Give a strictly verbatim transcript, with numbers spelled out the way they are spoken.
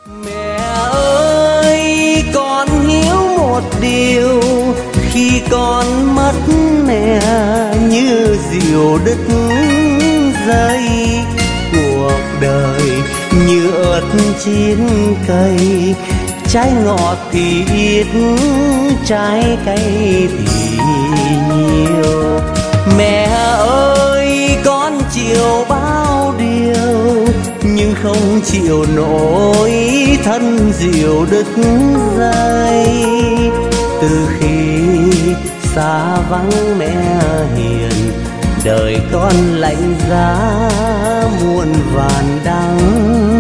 Mẹ ơi con hiểu một điều, khi con mất mẹ như diều đứt dây, cuộc đời như ớt chín cây, trái ngọt thì ít, trái cay thì nhiều. Mẹ ơi con chịu bao điều, nhưng không chịu nổi thân diều đứt dây. Từ khi xa vắng mẹ hiền, đời con lạnh giá muôn vàn đắng